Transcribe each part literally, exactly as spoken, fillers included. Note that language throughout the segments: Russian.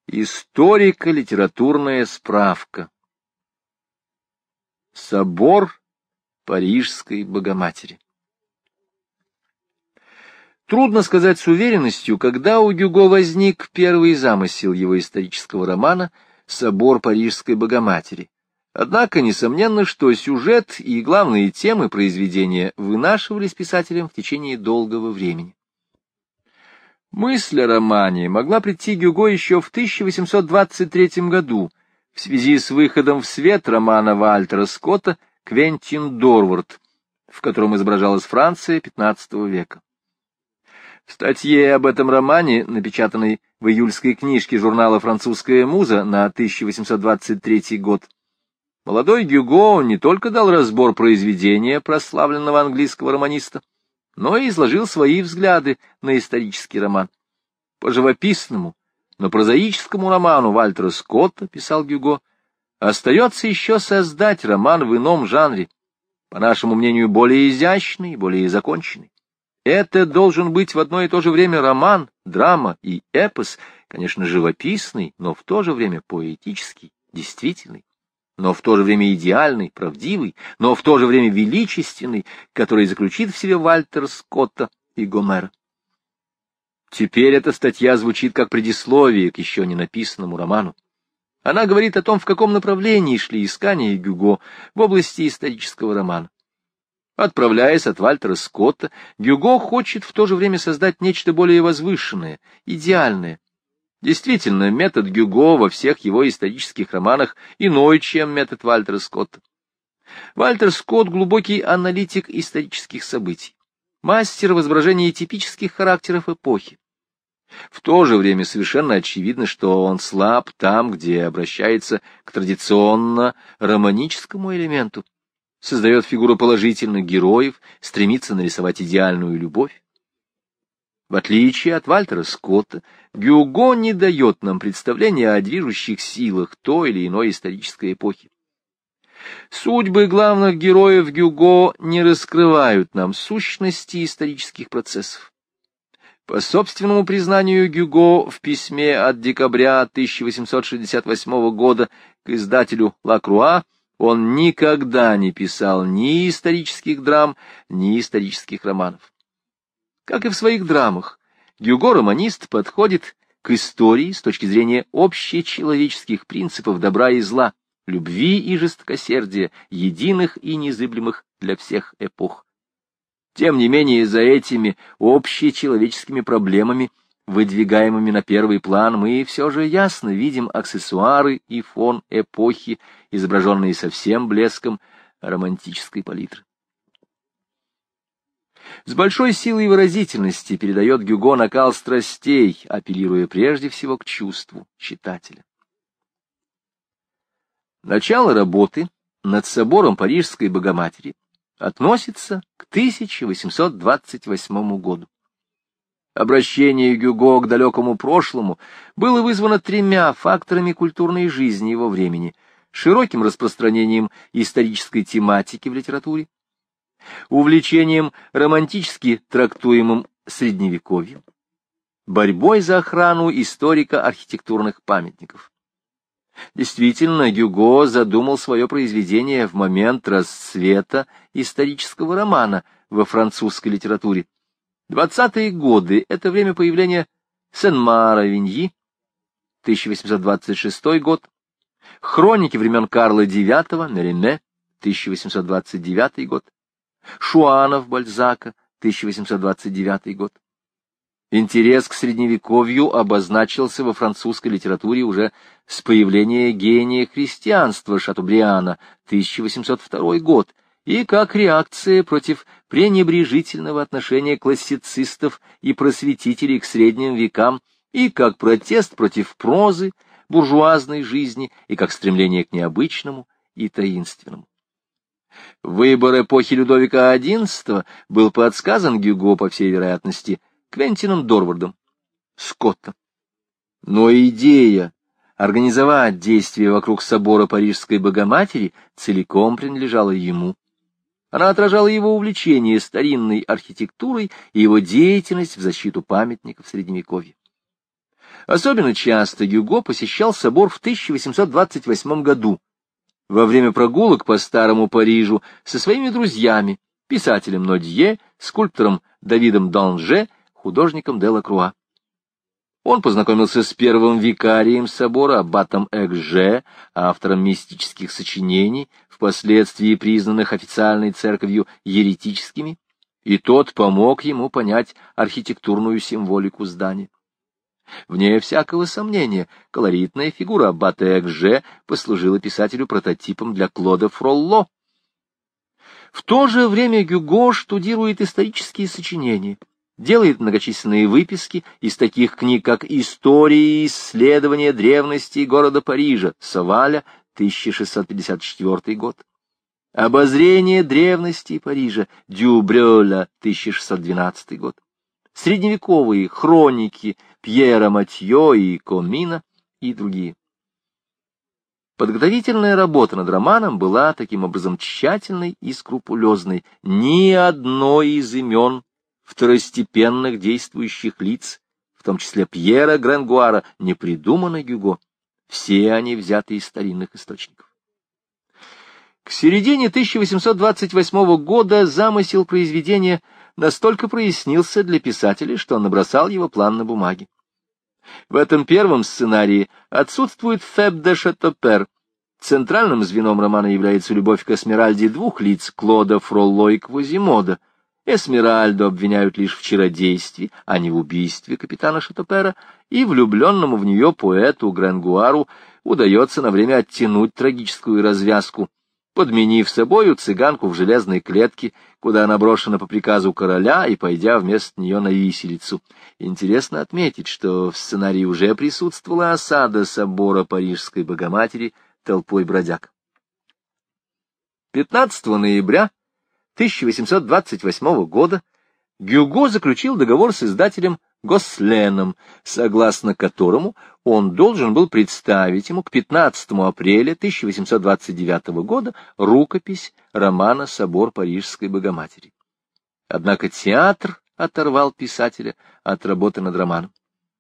Историко-литературная справка. Собор Парижской Богоматери. Трудно сказать с уверенностью, когда у Гюго возник первый замысел его исторического романа «Собор Парижской Богоматери». Однако, несомненно, что сюжет и главные темы произведения вынашивались писателем в течение долгого времени. Мысль о романе могла прийти Гюго еще в тысяча восемьсот двадцать третьем году в связи с выходом в свет романа Вальтера Скотта «Квентин Дорвард», в котором изображалась Франция пятнадцатого века. В статье об этом романе, напечатанной в июльской книжке журнала «Французская муза» на тысяча восемьсот двадцать третий год, молодой Гюго не только дал разбор произведения прославленного английского романиста, но и изложил свои взгляды на исторический роман. По живописному, но прозаическому роману Вальтера Скотта, писал Гюго, остается еще создать роман в ином жанре, по нашему мнению, более изящный, более законченный. Это должен быть в одно и то же время роман, драма и эпос, конечно, живописный, но в то же время поэтический, действительный, но в то же время идеальный, правдивый, но в то же время величественный, который заключит в себе Вальтера Скотта и Гомера. Теперь эта статья звучит как предисловие к еще не написанному роману. Она говорит о том, в каком направлении шли искания Гюго в области исторического романа. Отправляясь от Вальтера Скотта, Гюго хочет в то же время создать нечто более возвышенное, идеальное. Действительно, метод Гюго во всех его исторических романах иной, чем метод Вальтера Скотта. Вальтер Скотт — глубокий аналитик исторических событий, мастер в изображении типических характеров эпохи. В то же время совершенно очевидно, что он слаб там, где обращается к традиционно романическому элементу, создает фигуру положительных героев, стремится нарисовать идеальную любовь. В отличие от Вальтера Скотта, Гюго не дает нам представления о движущих силах той или иной исторической эпохи. Судьбы главных героев Гюго не раскрывают нам сущности исторических процессов. По собственному признанию Гюго в письме от декабря тысяча восемьсот шестьдесят восьмого года к издателю Лакруа он никогда не писал ни исторических драм, ни исторических романов. Как и в своих драмах, Гюго-романист подходит к истории с точки зрения общечеловеческих принципов добра и зла, любви и жестокосердия, единых и незыблемых для всех эпох. Тем не менее, за этими общечеловеческими проблемами, выдвигаемыми на первый план, мы все же ясно видим аксессуары и фон эпохи, изображенные со всем блеском романтической палитры. С большой силой и выразительности передает Гюго накал страстей, апеллируя прежде всего к чувству читателя. Начало работы над собором Парижской Богоматери относится к тысяча восемьсот двадцать восьмому году. Обращение Гюго к далекому прошлому было вызвано тремя факторами культурной жизни его времени: широким распространением исторической тематики в литературе, увлечением романтически трактуемым средневековьем, борьбой за охрану историко-архитектурных памятников. Действительно, Гюго задумал свое произведение в момент расцвета исторического романа во французской литературе. Двадцатые годы — это время появления Сен-Мара-Виньи, тысяча восемьсот двадцать шестой год, хроники времен Карла девятого, Мериме, тысяча восемьсот двадцать девятый год, Шуанов Бальзака, тысяча восемьсот двадцать девятый год. Интерес к средневековью обозначился во французской литературе уже с появления гения христианства Шатобриана, тысяча восемьсот второй год, и как реакция против пренебрежительного отношения классицистов и просветителей к средним векам, и как протест против прозы, буржуазной жизни, и как стремление к необычному и таинственному. Выбор эпохи Людовика одиннадцатого был подсказан Гюго, по всей вероятности, Квентином Дорвардом Скотта. Но идея организовать действия вокруг собора Парижской Богоматери целиком принадлежала ему. Она отражала его увлечение старинной архитектурой и его деятельность в защиту памятников Средневековья. Особенно часто Гюго посещал собор в тысяча восемьсот двадцать восьмом году, во время прогулок по старому Парижу со своими друзьями, писателем Нодье, скульптором Давидом Данже, художником Делакруа. Он познакомился с первым викарием собора, аббатом Экже, автором мистических сочинений, впоследствии признанных официальной церковью еретическими, и тот помог ему понять архитектурную символику здания. Вне всякого сомнения, колоритная фигура аббата Экже послужила писателю прототипом для Клода Фролло. В то же время Гюго штудирует исторические сочинения, делает многочисленные выписки из таких книг, как «История и исследование древности города Парижа» Саваля, тысяча шестьсот пятьдесят четвёртый год, «Обозрение древности Парижа» Дюбрёля, тысяча шестьсот двенадцатый год, средневековые хроники Пьера Матьё и Комина и другие. Подготовительная работа над романом была таким образом тщательной и скрупулезной. Ни одно из имен второстепенных действующих лиц, в том числе Пьера Гренгуара, не придумано Гюго. Все они взяты из старинных источников. К середине тысяча восемьсот двадцать восьмого года замысел произведения настолько прояснился для писателя, что он набросал его план на бумаге. В этом первом сценарии отсутствует Феб де Шатопер. Центральным звеном романа является любовь к Эсмеральде двух лиц, Клода Фролло и Квазимода. Эсмеральду обвиняют лишь в чародействе, а не в убийстве капитана Шатопера, и влюбленному в нее поэту Гренгуару удается на время оттянуть трагическую развязку, подменив собою цыганку в железной клетке, куда она брошена по приказу короля, и пойдя вместо нее на виселицу. Интересно отметить, что в сценарии уже присутствовала осада собора Парижской Богоматери толпой бродяг. пятнадцатого ноября тысяча восемьсот двадцать восьмого года Гюго заключил договор с издателем Госленом, согласно которому он должен был представить ему к пятнадцатому апреля тысяча восемьсот двадцать девятого года рукопись романа «Собор Парижской Богоматери». Однако театр оторвал писателя от работы над романом.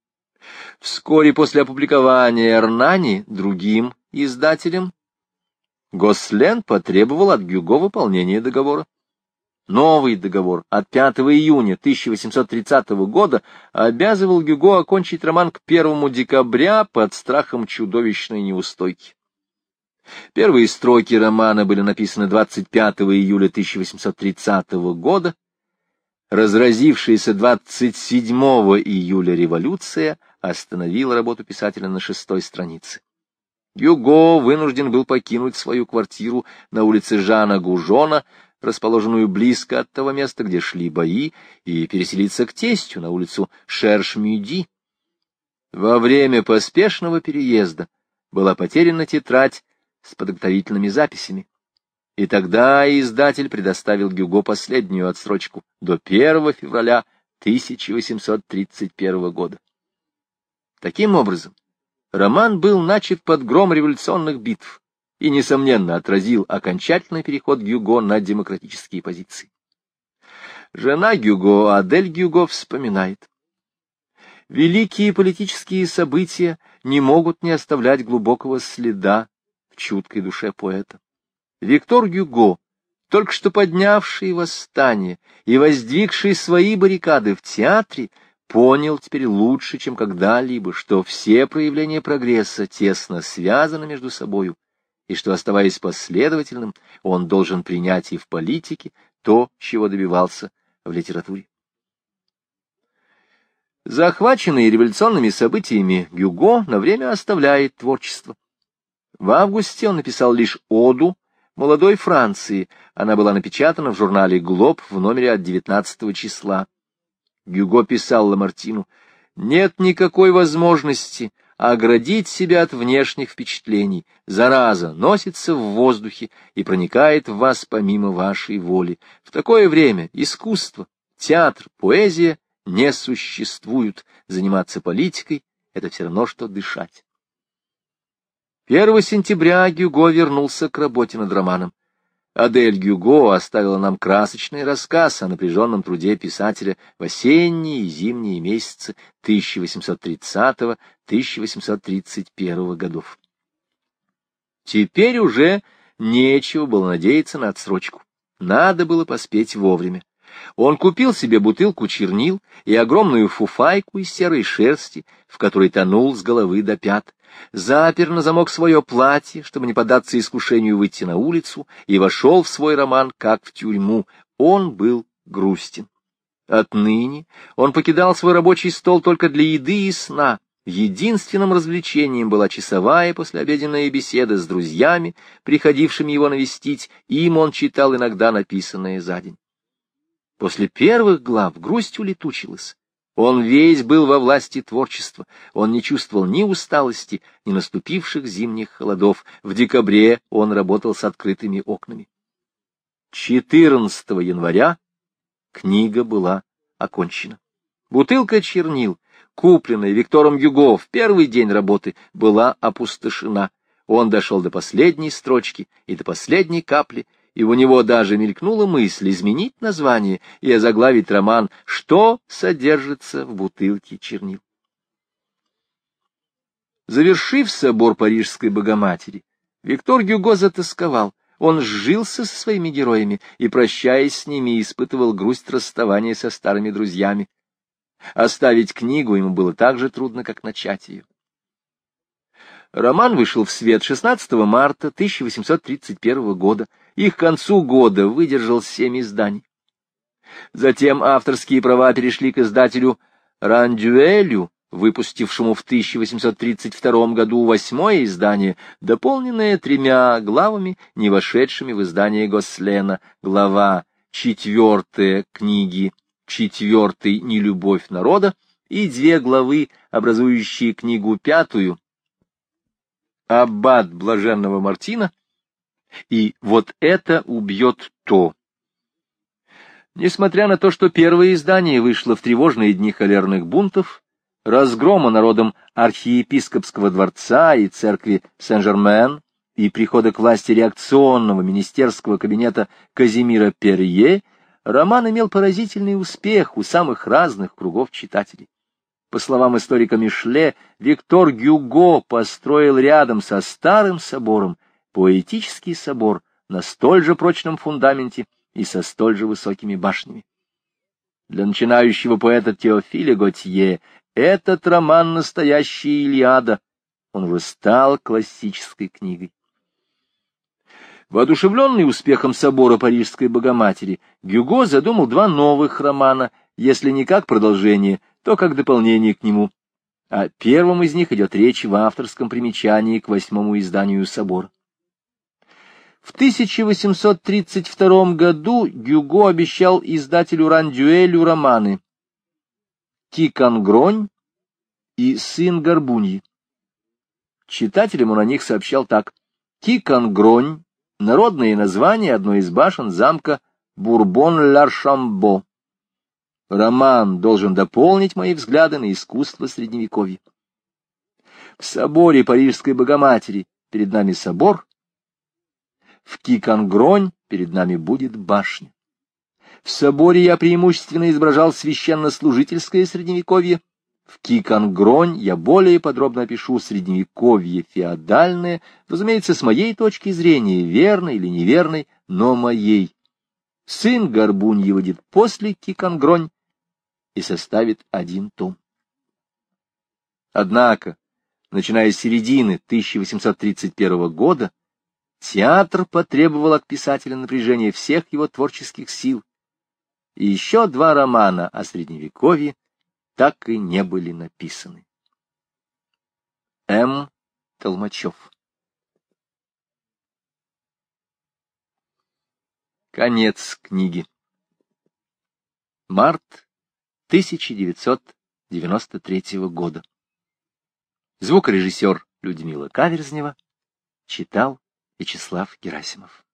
Вскоре после опубликования «Эрнани» другим издателем Гослен потребовал от Гюго выполнения договора. Новый договор от пятого июня тысяча восемьсот тридцатого года обязывал Гюго окончить роман к первому декабря под страхом чудовищной неустойки. Первые строки романа были написаны двадцать пятого июля тысяча восемьсот тридцатого года. Разразившаяся двадцать седьмого июля революция остановила работу писателя на шестой странице. Гюго вынужден был покинуть свою квартиру на улице Жана Гужона, расположенную близко от того места, где шли бои, и переселиться к тестю на улицу Шерш-Мюди. Во время поспешного переезда была потеряна тетрадь с подготовительными записями, и тогда издатель предоставил Гюго последнюю отсрочку до первого февраля тысяча восемьсот тридцать первого года. Таким образом, роман был начат под гром революционных битв и, несомненно, отразил окончательный переход Гюго на демократические позиции. Жена Гюго, Адель Гюго, вспоминает: «Великие политические события не могут не оставлять глубокого следа в чуткой душе поэта. Виктор Гюго, только что поднявший восстание и воздвигший свои баррикады в театре, понял теперь лучше, чем когда-либо, что все проявления прогресса тесно связаны между собою, и что, оставаясь последовательным, он должен принять и в политике то, чего добивался в литературе». Захваченный революционными событиями, Гюго на время оставляет творчество. В августе он написал лишь оду молодой Франции. Она была напечатана в журнале «Глоб» в номере от девятнадцатого числа. Гюго писал Ламартину: «Нет никакой возможности оградить себя от внешних впечатлений. Зараза носится в воздухе и проникает в вас помимо вашей воли. В такое время искусство, театр, поэзия не существуют. Заниматься политикой — это все равно, что дышать». первого сентября Гюго вернулся к работе над романом. Адель Гюго оставила нам красочный рассказ о напряженном труде писателя в осенние и зимние месяцы тысяча восемьсот тридцатого — тысяча восемьсот тридцать первого годов. Теперь уже нечего было надеяться на отсрочку. Надо было поспеть вовремя. Он купил себе бутылку чернил и огромную фуфайку из серой шерсти, в которой тонул с головы до пят, запер на замок свое платье, чтобы не поддаться искушению выйти на улицу, и вошел в свой роман, как в тюрьму. Он был грустен. Отныне он покидал свой рабочий стол только для еды и сна. Единственным развлечением была часовая послеобеденная беседа с друзьями, приходившими его навестить, им он читал иногда написанное за день. После первых глав грусть улетучилась. Он весь был во власти творчества, он не чувствовал ни усталости, ни наступивших зимних холодов. В декабре он работал с открытыми окнами. четырнадцатого января книга была окончена. Бутылка чернил, купленная Виктором Гюго в первый день работы, была опустошена. Он дошел до последней строчки и до последней капли, и у него даже мелькнула мысль изменить название и озаглавить роман «Что содержится в бутылке чернил?». Завершив собор Парижской Богоматери, Виктор Гюго затосковал. Он сжился со своими героями и, прощаясь с ними, испытывал грусть расставания со старыми друзьями. Оставить книгу ему было так же трудно, как начать ее. Роман вышел в свет шестнадцатого марта тысяча восемьсот тридцать первого года и к концу года выдержал семь изданий. Затем авторские права перешли к издателю Рандюэлю, выпустившему в тысяча восемьсот тридцать втором году восьмое издание, дополненное тремя главами, не вошедшими в издание Гослена. Глава четвертая книги «Четвертый. Нелюбовь народа» и две главы, образующие книгу пятую «Аббат блаженного Мартина» и «Вот это убьет то». Несмотря на то, что первое издание вышло в тревожные дни холерных бунтов, разгрома народом архиепископского дворца и церкви Сен-Жермен и прихода к власти реакционного министерского кабинета Казимира Перье, роман имел поразительный успех у самых разных кругов читателей. По словам историка Мишле, Виктор Гюго построил рядом со старым собором поэтический собор на столь же прочном фундаменте и со столь же высокими башнями. Для начинающего поэта Теофиля Готье этот роман — настоящая Илиада, он уже стал классической книгой. Воодушевленный успехом собора Парижской Богоматери, Гюго задумал два новых романа, если не как продолжение, то как дополнение к нему. О первом из них идет речь в авторском примечании к восьмому изданию собора. В тысяча восемьсот тридцать втором году Гюго обещал издателю Рандюэлю романы «Кикангронь» и «Сын Горбуньи». Читателям он о них сообщал так: «Кикангронь» — народное название одной из башен замка Бурбон-Л'Аршамбо. Роман должен дополнить мои взгляды на искусство Средневековья. В соборе Парижской Богоматери перед нами собор, в Кикангронь перед нами будет башня. В соборе я преимущественно изображал священнослужительское Средневековье, в Кикангронь я более подробно опишу Средневековье феодальное, разумеется, с моей точки зрения, верной или неверной, но моей. Сын Горбуньи выйдет после Кикангронь и составит один том. Однако, начиная с середины тысяча восемьсот тридцать первого года, театр потребовал от писателя напряжения всех его творческих сил, и еще два романа о Средневековье так и не были написаны. М. Толмачев. Конец книги. Март тысяча девятьсот девяносто третьего года. Звукорежиссер Людмила Каверзнева читал Вячеслав Герасимов.